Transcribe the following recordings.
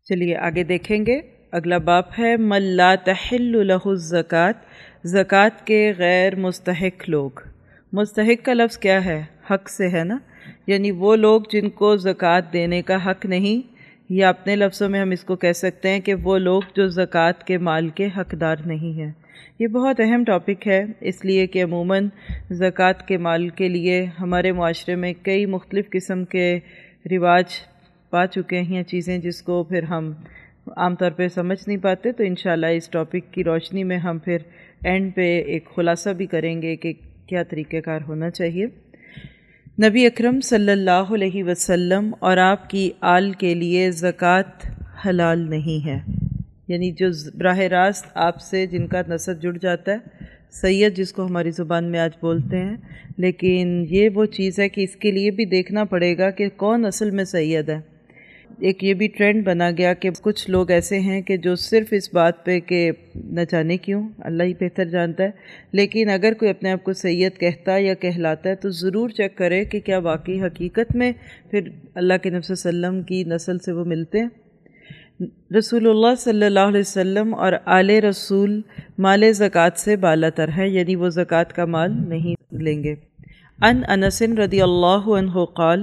چلیے آگے دیکھیں گے. اگلا باب ہے من لا تحل لہ الزکوٰۃ، زکوٰۃ کے غیر مستحق لوگ. مستحق کا لفظ کیا ہے؟ حق سے ہے نا، یعنی وہ لوگ جن کو زکوٰۃ دینے کا حق نہیں، یا اپنے لفظوں میں ہم اس کو کہہ سکتے ہیں کہ وہ لوگ جو زکوٰۃ کے مال کے حقدار نہیں ہیں. یہ بہت اہم ٹاپک ہے، اس لیے کہ عموماً زکوٰۃ کے مال کے لیے ہمارے معاشرے میں کئی مختلف قسم کے رواج پا چکے ہیں، چیزیں جس کو پھر ہم عام طور پہ سمجھ نہیں پاتے. تو انشاءاللہ اس ٹاپک کی روشنی میں ہم پھر اینڈ پہ ایک خلاصہ بھی کریں گے کہ کیا طریقہ کار ہونا چاہیے. نبی اکرم صلی اللہ علیہ وسلم اور آپ کی آل کے لیے زکوٰۃ حلال نہیں ہے، یعنی جو براہ راست آپ سے جن کا نسب جڑ جاتا ہے، سید جس کو ہماری زبان میں آج بولتے ہیں، لیکن یہ وہ چیز ہے کہ اس کے لیے بھی دیکھنا پڑے گا کہ کون اصل میں سید ہے. ایک یہ بھی ٹرینڈ بنا گیا کہ کچھ لوگ ایسے ہیں کہ جو صرف اس بات پہ کہ نہ جانے کیوں، اللہ ہی بہتر جانتا ہے، لیکن اگر کوئی اپنے آپ کو سید کہتا ہے یا کہلاتا ہے تو ضرور چیک کرے کہ کیا واقعی حقیقت میں پھر اللہ کے نبی صلی اللہ علیہ وسلم کی نسل سے وہ ملتے ہیں. رسول اللہ صلی اللہ علیہ وسلم اور آل رسول مال زکوٰۃ سے بالا تر ہے، یعنی وہ زکوٰۃ کا مال نہیں لیں گے. ان انس رضی اللہ عنہ قال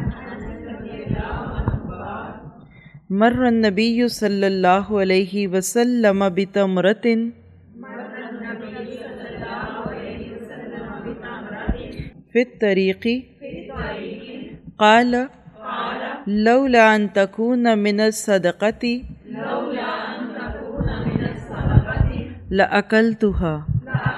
مر النبی صلی اللہ علیہ وسلم بتمرۃ فی الطریق قال لولا ان تکون من الصدقۃ لأکلتها.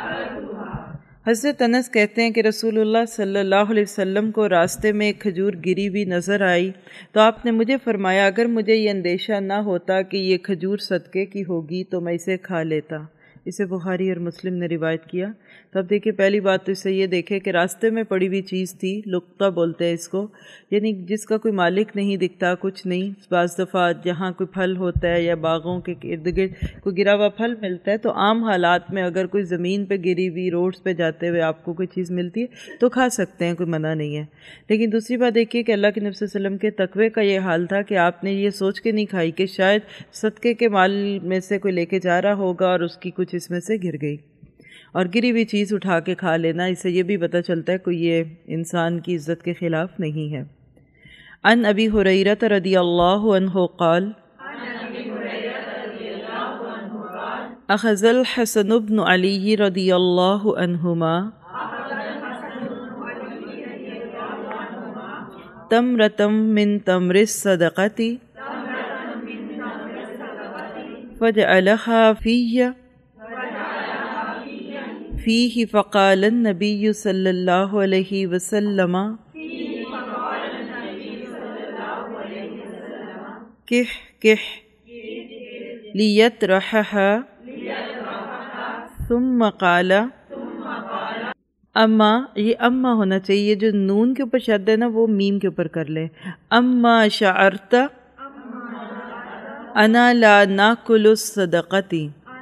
حضرت انس کہتے ہیں کہ رسول اللہ صلی اللہ علیہ وسلم کو راستے میں ایک کھجور گری ہوئی نظر آئی تو آپ نے مجھے فرمایا اگر مجھے یہ اندیشہ نہ ہوتا کہ یہ کھجور صدقے کی ہوگی تو میں اسے کھا لیتا. اسے بخاری اور مسلم نے روایت کیا. تو اب دیکھیں پہلی بات تو اسے یہ دیکھے کہ راستے میں پڑی ہوئی چیز تھی، لقطہ بولتے ہیں اس کو، یعنی جس کا کوئی مالک نہیں دکھتا، کچھ نہیں. بعض دفعہ جہاں کوئی پھل ہوتا ہے یا باغوں کے ارد گرد کوئی گرا ہوا پھل ملتا ہے تو عام حالات میں اگر کوئی زمین پہ گری ہوئی روڈز پہ جاتے ہوئے آپ کو کوئی چیز ملتی ہے تو کھا سکتے ہیں، کوئی منع نہیں ہے. لیکن دوسری بات دیکھیے کہ اللہ کے نبی صلی اللہ علیہ وسلم کے تقوی کا یہ حال تھا کہ آپ نے یہ سوچ کے نہیں کھائی کہ شاید صدقے کے مال میں سے کوئی لے کے جا رہا ہوگا اور اس کی کچھ اس میں سے گر گئی. اور گری ہوئی چیز اٹھا کے کھا لینا، اس سے یہ بھی پتہ چلتا ہے کہ یہ انسان کی عزت کے خلاف نہیں ہے. ان ابی ہریرہ رضی اللہ عنہ قال اخذ الحسن بن علی رضی اللہ عنہما تمرۃ من تمر الصدقۃ فجعلها فیہ فقال النبی صلی اللہ علیہ وسلم کح کح لیطرحها ثم قال اما، یہ اما ہونا چاہیے، جو نون کے اوپر شد ہے نا وہ میم کے اوپر کر لیں. اما شعرت انا لا ناکل الصدقۃ.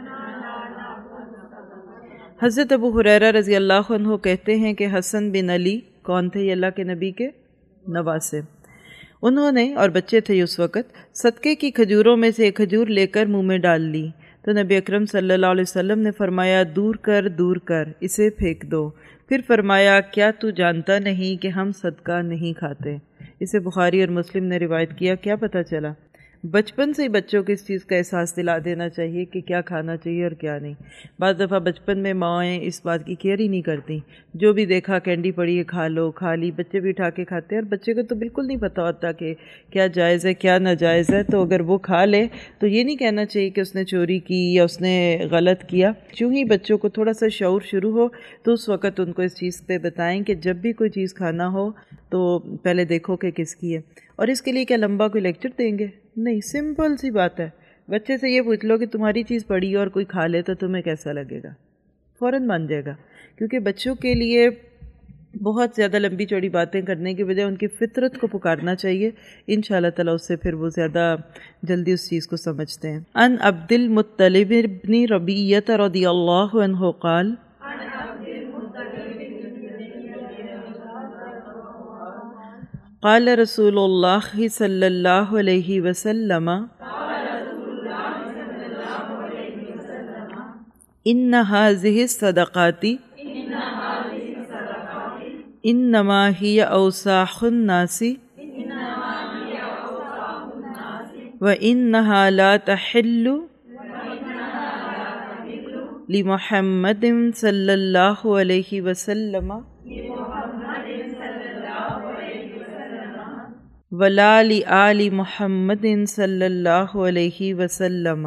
حضرت ابو ہریرہ رضی اللہ عنہ کہتے ہیں کہ حسن بن علی کون تھے؟ یہ اللہ کے نبی کے نواسے. انہوں نے، اور بچے تھے اس وقت، صدقے کی کھجوروں میں سے ایک کھجور لے کر منہ میں ڈال لی تو نبی اکرم صلی اللہ علیہ وسلم نے فرمایا دور کر اسے پھینک دو. پھر فرمایا کیا تو جانتا نہیں کہ ہم صدقہ نہیں کھاتے؟ اسے بخاری اور مسلم نے روایت کیا. کیا پتہ چلا؟ بچپن سے ہی بچوں کو اس چیز کا احساس دلا دینا چاہیے کہ کیا کھانا چاہیے اور کیا نہیں. بعض دفعہ بچپن میں مائیں اس بات کی کیئر ہی نہیں کرتی، جو بھی دیکھا کینڈی پڑی ہے کھا لو، کھا لی، بچے بھی اٹھا کے کھاتے ہیں اور بچے کو تو بالکل نہیں پتہ ہوتا کہ کیا جائز ہے کیا ناجائز ہے. تو اگر وہ کھا لے تو یہ نہیں کہنا چاہیے کہ اس نے چوری کی یا اس نے غلط کیا. چوں ہی بچوں کو تھوڑا سا شعور شروع ہو تو اس وقت ان کو اس چیز پہ بتائیں کہ جب بھی کوئی چیز کھانا ہو تو پہلے دیکھو کہ کس کی ہے. اور اس کے لیے کیا لمبا کوئی لیکچر دیں گے؟ نہیں، سمپل سی بات ہے. بچے سے یہ پوچھ لو کہ تمہاری چیز پڑی اور کوئی کھا لے تو تمہیں کیسا لگے گا؟ فوراً مان جائے گا. کیونکہ بچوں کے لیے بہت زیادہ لمبی چوڑی باتیں کرنے کی بجائے ان کی فطرت کو پکارنا چاہیے. انشاءاللہ تعالیٰ اس سے پھر وہ زیادہ جلدی اس چیز کو سمجھتے ہیں. ان عبد المطلب بن ربیعہ رضی اللہ عنہ قال قال رسول اللہ صلی اللہ علیہ وسلم ان هذه الصدقات انما هي اوساخ الناس وانها لا تحل لمحمد صلی اللہ علیہ وسلم ولا لآل محمد صلی اللہ علیہ وسلم۔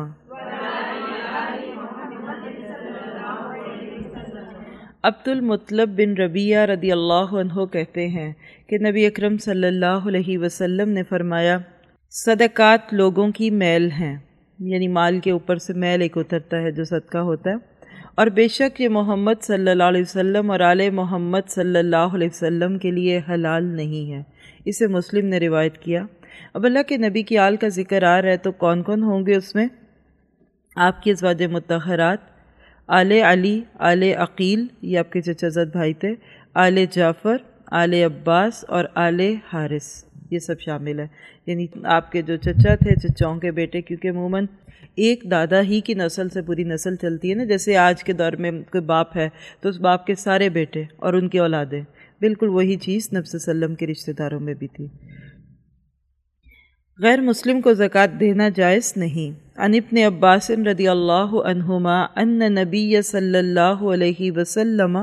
عبد المطلب بن ربیعہ رضی اللہ عنہ کہتے ہیں کہ نبی اکرم صلی اللہ علیہ وسلم نے فرمایا صدقات لوگوں کی میل ہیں، یعنی مال کے اوپر سے میل ایک اترتا ہے جو صدقہ ہوتا ہے، اور بے شک یہ محمد صلی اللہ علیہ وسلم اور آل محمد صلی اللہ علیہ وسلم کے لیے حلال نہیں ہے۔ اسے مسلم نے روایت کیا۔ اب اللہ کے نبی کی آل کا ذکر آ رہا ہے تو کون کون ہوں گے اس میں؟ آپ کی ازواج مطہرات، آل علی، آل عقیل، یہ آپ کے چچا زاد بھائی تھے، آل جعفر، آل عباس اور آل حارث، یہ سب شامل ہے۔ یعنی آپ کے جو چچا تھے، چچاؤں کے بیٹے، کیونکہ عموماً ایک دادا ہی کی نسل سے پوری نسل چلتی ہے نا، جیسے آج کے دور میں کوئی باپ ہے تو اس باپ کے سارے بیٹے اور ان کی اولادیں، بالکل وہی چیز نبی صلی اللہ علیہ وسلم کے رشتہ داروں میں بھی تھی۔ غیر مسلم کو زکوٰۃ دینا جائز نہیں۔ عن ابن عباس رضی اللہ عنہما ان نبی صلی اللہ علیہ وسلم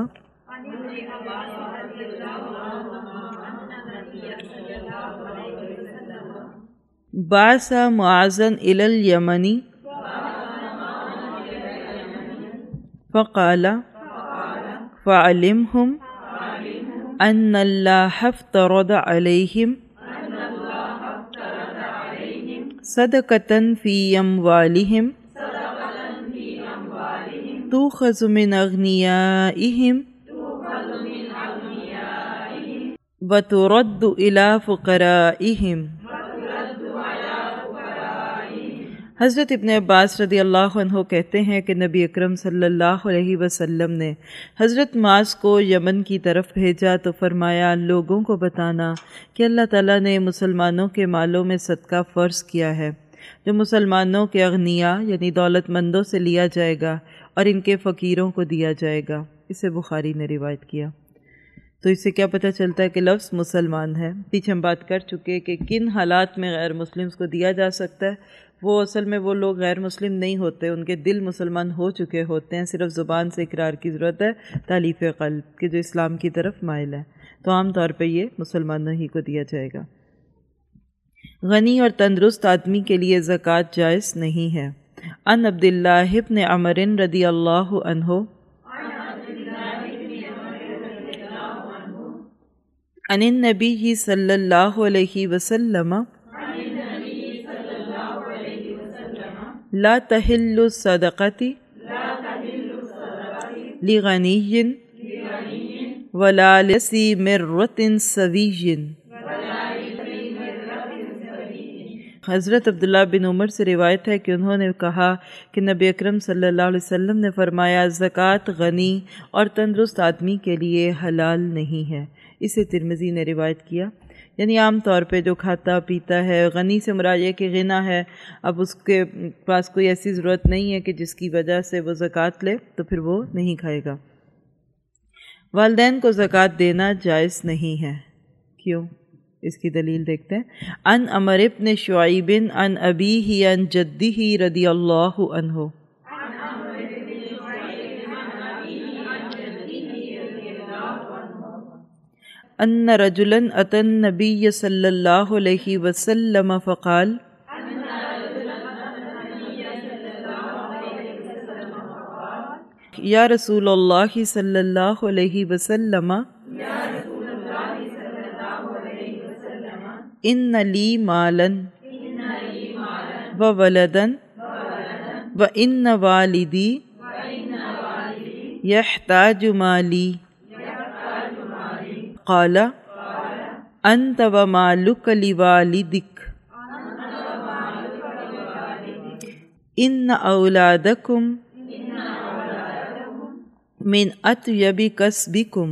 بعث معاذا الی الیمن فقال فعلمهم ان اللہ افترض علیہم صدقة فی اموالہم تؤخذ من اغنیائہم وترد الی فقرائہم۔ حضرت ابن عباس رضی اللہ عنہ کہتے ہیں کہ نبی اکرم صلی اللہ علیہ وسلم نے حضرت معاذ کو یمن کی طرف بھیجا تو فرمایا لوگوں کو بتانا کہ اللہ تعالیٰ نے مسلمانوں کے مالوں میں صدقہ فرض کیا ہے، جو مسلمانوں کے اغنیاء یعنی دولت مندوں سے لیا جائے گا اور ان کے فقیروں کو دیا جائے گا۔ اسے بخاری نے روایت کیا۔ تو اس سے کیا پتہ چلتا ہے کہ لفظ مسلمان ہے۔ پیچھے ہم بات کر چکے کہ کن حالات میں غیر مسلمز کو دیا جا سکتا ہے۔ وہ اصل میں وہ لوگ غیر مسلم نہیں ہوتے، ان کے دل مسلمان ہو چکے ہوتے ہیں، صرف زبان سے اقرار کی ضرورت ہے، تالیف قلب کہ جو اسلام کی طرف مائل ہے، تو عام طور پہ یہ مسلمانوں ہی کو دیا جائے گا۔ غنی اور تندرست آدمی کے لیے زکوٰۃ جائز نہیں ہے۔ عن عبداللہ بن عمر رضی اللہ عنہ عن النبی صلی اللہ علیہ وسلم لا تحل الصدقۃ لغنی ولا لذی مرۃ سوی۔ حضرت عبداللہ بن عمر سے روایت ہے کہ انہوں نے کہا کہ نبی اکرم صلی اللہ علیہ وسلم نے فرمایا زکوٰۃ غنی اور تندرست آدمی کے لیے حلال نہیں ہے۔ اسے ترمذی نے روایت کیا۔ یعنی عام طور پہ جو کھاتا پیتا ہے، غنی سے مراد یہ کہ غنا ہے، اب اس کے پاس کوئی ایسی ضرورت نہیں ہے کہ جس کی وجہ سے وہ زکوٰۃ لے، تو پھر وہ نہیں کھائے گا۔ والدین کو زکوٰۃ دینا جائز نہیں ہے۔ کیوں؟ اس کی دلیل دیکھتے ہیں۔ عن عمر بن شعیب عن ابیہ عن جدہ رضی اللہ عنہ ان رجلا اتی النبی صلی اللہ علیہ وسلم فقال یا رسول اللہ صلی اللہ علیہ وسلم ان لی مالا و ولدا و ان والدی یحتاج مالی قال انت ومالک لوالدک ان اولادکم من اطیب کسبکم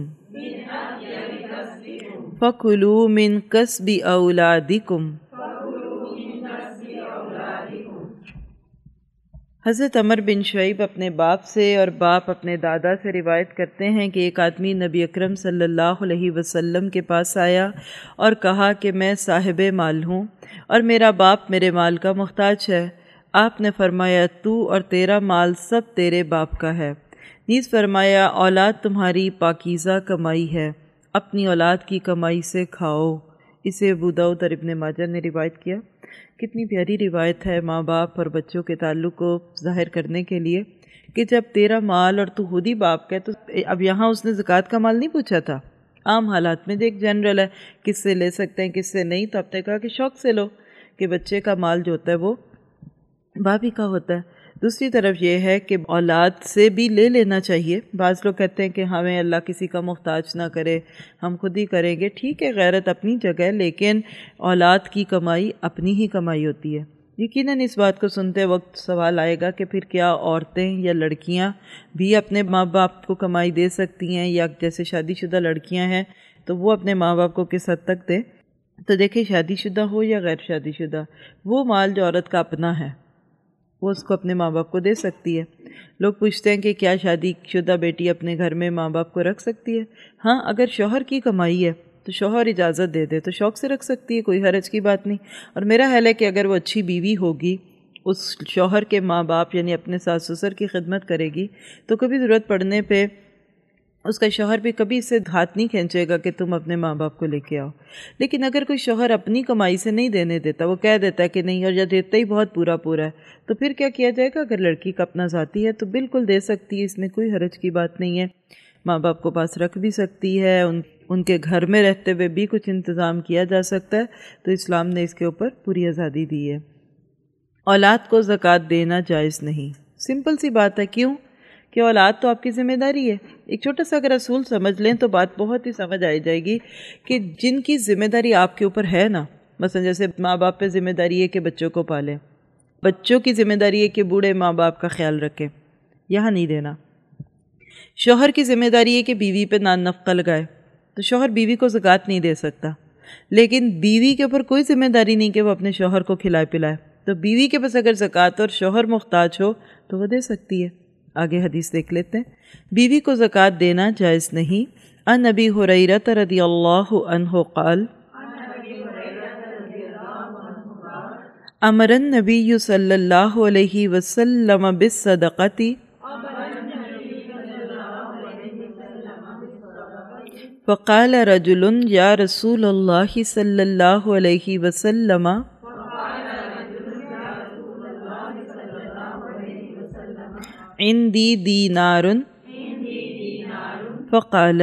فکلوا من کسب اولادکم۔ حضرت عمر بن شعیب اپنے باپ سے اور باپ اپنے دادا سے روایت کرتے ہیں کہ ایک آدمی نبی اکرم صلی اللہ علیہ وسلم کے پاس آیا اور کہا کہ میں صاحب مال ہوں اور میرا باپ میرے مال کا محتاج ہے۔ آپ نے فرمایا تو اور تیرا مال سب تیرے باپ کا ہے۔ نیز فرمایا اولاد تمہاری پاکیزہ کمائی ہے، اپنی اولاد کی کمائی سے کھاؤ۔ اسے ابو داؤد اور ابن ماجہ نے روایت کیا۔ کتنی پیاری روایت ہے ماں باپ اور بچوں کے تعلق کو ظاہر کرنے کے لیے کہ جب تیرا مال اور تو خود ہی باپ کا ہے تو اب یہاں اس نے زکوٰۃ کا مال نہیں پوچھا تھا، عام حالات میں دیکھ جنرل ہے کس سے لے سکتے ہیں کس سے نہیں، تو آپ نے کہا کہ شوق سے لو کہ بچے کا مال جو ہوتا ہے وہ باپ ہی کا ہوتا ہے۔ دوسری طرف یہ ہے کہ اولاد سے بھی لے لینا چاہیے۔ بعض لوگ کہتے ہیں کہ ہمیں اللہ کسی کا محتاج نہ کرے، ہم خود ہی کریں گے۔ ٹھیک ہے، غیرت اپنی جگہ ہے، لیکن اولاد کی کمائی اپنی ہی کمائی ہوتی ہے۔ یقیناً اس بات کو سنتے وقت سوال آئے گا کہ پھر کیا عورتیں یا لڑکیاں بھی اپنے ماں باپ کو کمائی دے سکتی ہیں، یا جیسے شادی شدہ لڑکیاں ہیں تو وہ اپنے ماں باپ کو کس حد تک دیں؟ تو دیکھیں، شادی شدہ ہو یا غیر شادی شدہ، وہ مال جو عورت کا اپنا ہے وہ اس کو اپنے ماں باپ کو دے سکتی ہے۔ لوگ پوچھتے ہیں کہ کیا شادی شدہ بیٹی اپنے گھر میں ماں باپ کو رکھ سکتی ہے؟ ہاں، اگر شوہر کی کمائی ہے تو شوہر اجازت دے دے تو شوق سے رکھ سکتی ہے، کوئی حرج کی بات نہیں۔ اور میرا خیال ہے کہ اگر وہ اچھی بیوی ہوگی، اس شوہر کے ماں باپ یعنی اپنے ساس سسر کی خدمت کرے گی تو کبھی ضرورت پڑنے پہ اس کا شوہر بھی کبھی اس سے ہاتھ نہیں کھینچے گا کہ تم اپنے ماں باپ کو لے کے آؤ۔ لیکن اگر کوئی شوہر اپنی کمائی سے نہیں دینے دیتا، وہ کہہ دیتا ہے کہ نہیں، اور یا دیتا ہی بہت پورا ہے، تو پھر کیا کیا جائے گا؟ اگر لڑکی کا اپنا ذاتی ہے تو بالکل دے سکتی ہے، اس میں کوئی حرج کی بات نہیں ہے۔ ماں باپ کو پاس رکھ بھی سکتی ہے، ان کے گھر میں رہتے ہوئے بھی کچھ انتظام کیا جا سکتا ہے، تو اسلام نے اس کے اوپر پوری آزادی دی ہے۔ اولاد کو زکوٰۃ دینا جائز نہیں، سمپل سی بات ہے۔ کیوں؟ کہ اولاد تو آپ کی ذمہ داری ہے۔ ایک چھوٹا سا اگر اصول سمجھ لیں تو بات بہت ہی سمجھ آئی جائے گی کہ جن کی ذمہ داری آپ کے اوپر ہے نا، مثلا جیسے ماں باپ پہ ذمہ داری ہے کہ بچوں کو پالیں، بچوں کی ذمہ داری ہے کہ بوڑھے ماں باپ کا خیال رکھیں، یہاں نہیں دینا۔ شوہر کی ذمہ داری ہے کہ بیوی پہ نان نفقہ لگائے، تو شوہر بیوی کو زکوٰۃ نہیں دے سکتا، لیکن بیوی کے اوپر کوئی ذمہ داری نہیں کہ وہ اپنے شوہر کو کھلائے پلائے، تو بیوی کے پاس اگر زکوٰۃ اور شوہر محتاج ہو تو وہ دے سکتی ہے۔ آگے حدیث دیکھ لیتے ہیں۔ بیوی کو زکوٰۃ دینا جائز نہیں۔ عن ابی ہریرہ رضی اللہ عنہ قال امر النبی صلی اللہ علیہ وسلم بالصدقۃ فقال رجل یا رسول اللہ صلی اللہ علیہ وسلم عندي دینار فقال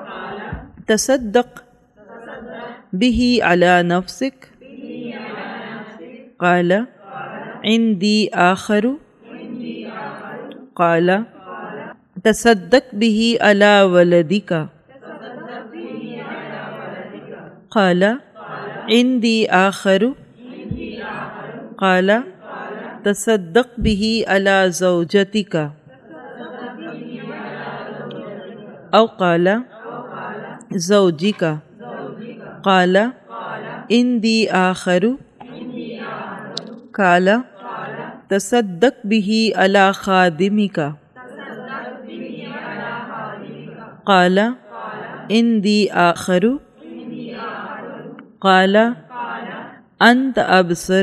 تصدق به على نفسك قال عندي آخر قال تصدق به على ولدك قال عندي آخر قال تصدق به على زوجتك او قال زوجك قال عندي آخر قال تصدق به على خادمك قال عندي آخر قال انت ابصر۔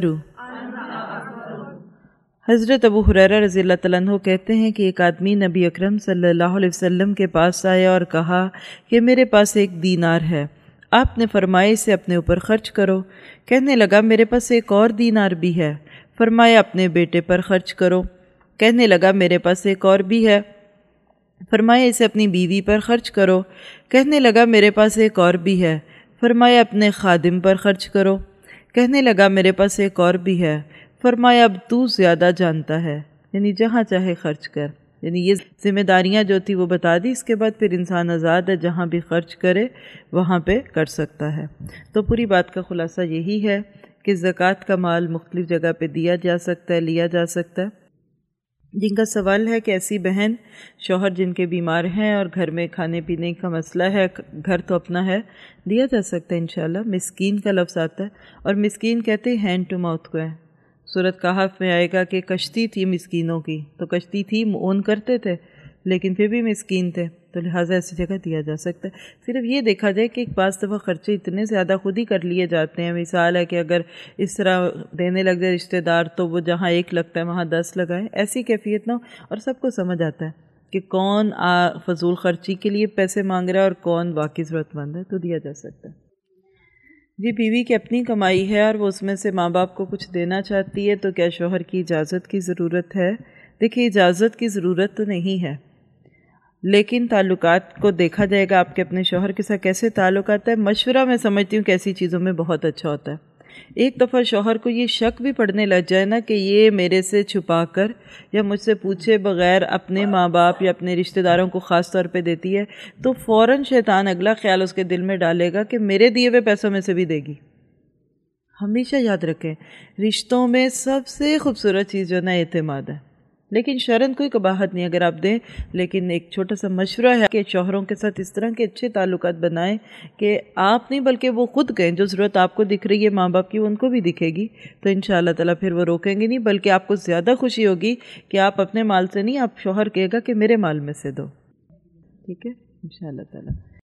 حضرت ابو ہریرہ رضی اللہ تعالیٰ عنہ کہتے ہیں کہ ایک آدمی نبی اکرم صلی اللہ علیہ وسلم کے پاس آیا اور کہا کہ میرے پاس ایک دینار ہے۔ آپ نے فرمایا اسے اپنے اوپر خرچ کرو۔ کہنے لگا میرے پاس ایک اور دینار بھی ہے۔ فرمایا اپنے بیٹے پر خرچ کرو۔ کہنے لگا میرے پاس ایک اور بھی ہے۔ فرمایا اسے اپنی بیوی پر خرچ کرو۔ کہنے لگا میرے پاس ایک اور بھی ہے۔ فرمایا اپنے خادم پر خرچ کرو۔ کہنے لگا میرے پاس ایک اور بھی ہے۔ فرمایا اب تو زیادہ جانتا ہے، یعنی جہاں چاہے خرچ کر، یعنی یہ ذمہ داریاں جو تھی وہ بتا دی۔ اس کے بعد پھر انسان آزاد ہے، جہاں بھی خرچ کرے وہاں پہ کر سکتا ہے۔ تو پوری بات کا خلاصہ یہی ہے کہ زکوٰۃ کا مال مختلف جگہ پہ دیا جا سکتا ہے، لیا جا سکتا ہے۔ جن کا سوال ہے کہ ایسی بہن شوہر جن کے بیمار ہیں اور گھر میں کھانے پینے کا مسئلہ ہے، گھر تو اپنا ہے، دیا جا سکتا ہے انشاءاللہ۔ مسکین کا لفظ آتا ہے، اور مسکین کہتے ہیں ہینڈ ٹو ماؤتھ کو ہے، سورۃ کہف میں آئے گا کہ کشتی تھی مسکینوں کی، تو کشتی تھی، اون کرتے تھے لیکن پھر بھی مسکین تھے، تو لہٰذا ایسی جگہ دیا جا سکتا ہے۔ صرف یہ دیکھا جائے کہ بعض دفعہ خرچے اتنے زیادہ خود ہی کر لیے جاتے ہیں۔ مثال ہے کہ اگر اس طرح دینے لگ جائے رشتہ دار تو وہ جہاں 1 لگتا ہے وہاں 10 لگائیں، ایسی کیفیت نہ ہو، اور سب کو سمجھ آتا ہے کہ کون فضول خرچی کے لیے پیسے مانگ رہا ہے اور کون واقعی ضرورت مند ہے، تو دیا جا سکتا ہے۔ جی، بیوی کی اپنی کمائی ہے اور وہ اس میں سے ماں باپ کو کچھ دینا چاہتی ہے، تو کیا شوہر کی اجازت کی ضرورت ہے؟ دیکھیے، اجازت کی ضرورت تو نہیں ہے، لیکن تعلقات کو دیکھا جائے گا آپ کے اپنے شوہر کے ساتھ کیسے تعلقات ہے۔ مشورہ میں سمجھتی ہوں کہ ایسی چیزوں میں بہت اچھا ہوتا ہے۔ ایک دفعہ شوہر کو یہ شک بھی پڑنے لگ جائے نا کہ یہ میرے سے چھپا کر یا مجھ سے پوچھے بغیر اپنے ماں باپ یا اپنے رشتہ داروں کو خاص طور پہ دیتی ہے، تو فوراً شیطان اگلا خیال اس کے دل میں ڈالے گا کہ میرے دیے ہوئے پیسوں میں سے بھی دے گی۔ ہمیشہ یاد رکھیں، رشتوں میں سب سے خوبصورت چیز جو ہے نا اعتماد ہے، لیکن شرعاً کوئی قباحت نہیں اگر آپ دیں، لیکن ایک چھوٹا سا مشورہ ہے کہ شوہروں کے ساتھ اس طرح کے اچھے تعلقات بنائیں کہ آپ نہیں بلکہ وہ خود کہیں جو ضرورت آپ کو دکھ رہی ہے ماں باپ کی ان کو بھی دکھے گی، تو انشاءاللہ تعالیٰ پھر وہ روکیں گے نہیں، بلکہ آپ کو زیادہ خوشی ہوگی کہ آپ اپنے مال سے نہیں، آپ شوہر کہے گا کہ میرے مال میں سے دو۔ ٹھیک ہے انشاءاللہ تعالیٰ۔